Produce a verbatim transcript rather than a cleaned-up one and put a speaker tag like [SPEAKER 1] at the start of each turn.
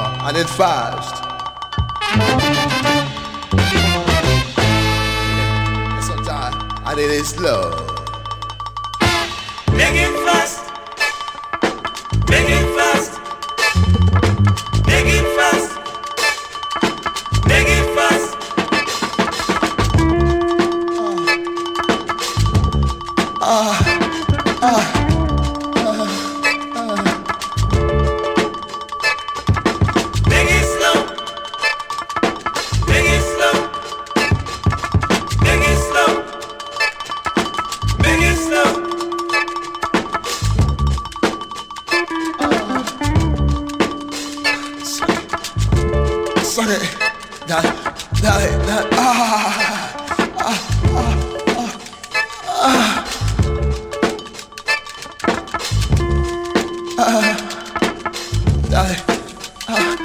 [SPEAKER 1] uh, and it fast. Sometimes and it is slow.
[SPEAKER 2] Make it fast. Make it fast. Make it fast. Make it fast.
[SPEAKER 1] Ah, ah, ah, ah.
[SPEAKER 2] Make it slow. Make it slow. Make it slow. Make it slow.
[SPEAKER 1] Suck it, that, that, that, ah.